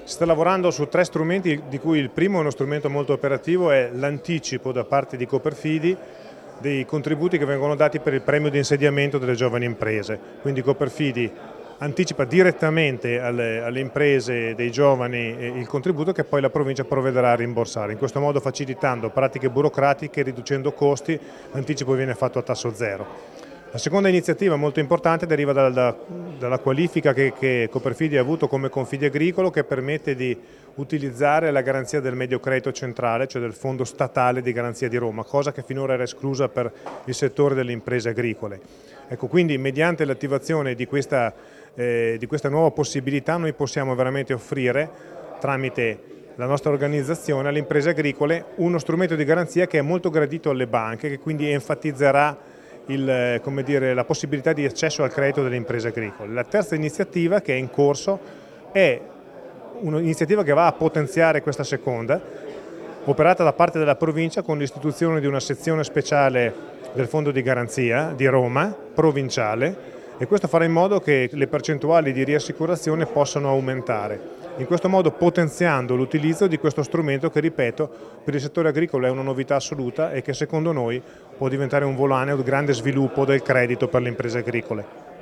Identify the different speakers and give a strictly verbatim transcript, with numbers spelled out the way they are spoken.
Speaker 1: Si sta lavorando su tre strumenti, di cui il primo è uno strumento molto operativo, è l'anticipo da parte di Cooperfidi dei contributi che vengono dati per il premio di insediamento delle giovani imprese. Quindi Cooperfidi anticipa direttamente alle, alle imprese dei giovani il contributo che poi la provincia provvederà a rimborsare, in questo modo facilitando pratiche burocratiche, riducendo costi. L'anticipo viene fatto a tasso zero. La seconda iniziativa molto importante deriva da, da, dalla qualifica che, che Cooperfidi ha avuto come Confidiagricolo, che permette di utilizzare la garanzia del medio credito centrale, cioè del fondo statale di garanzia di Roma, cosa che finora era esclusa per il settore delle imprese agricole. Ecco, quindi mediante l'attivazione di questa, eh, di questa nuova possibilità noi possiamo veramente offrire, tramite la nostra organizzazione, alle imprese agricole uno strumento di garanzia che è molto gradito alle banche, che quindi enfatizzerà Il, come dire, la possibilità di accesso al credito delle imprese agricole. La terza iniziativa che è in corso è un'iniziativa che va a potenziare questa seconda, operata da parte della provincia con l'istituzione di una sezione speciale del fondo di garanzia di Roma, provinciale, e questo farà in modo che le percentuali di riassicurazione possano aumentare. In questo modo potenziando l'utilizzo di questo strumento che, ripeto, per il settore agricolo è una novità assoluta e che secondo noi può diventare un volano di grande sviluppo del credito per le imprese agricole.